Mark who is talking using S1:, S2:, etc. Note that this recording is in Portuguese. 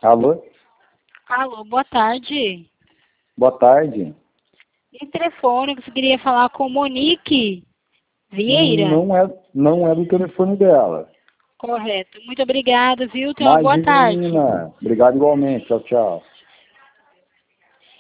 S1: Alô?
S2: Alô, boa tarde.
S1: Boa tarde.
S2: Esse telefone, você queria falar com Monique Vieira?
S1: Não é do telefone dela.
S2: Correto. Muito obrigada, viu? Tenha uma boa tarde.
S1: Imagina. Obrigado igualmente. Tchau, tchau.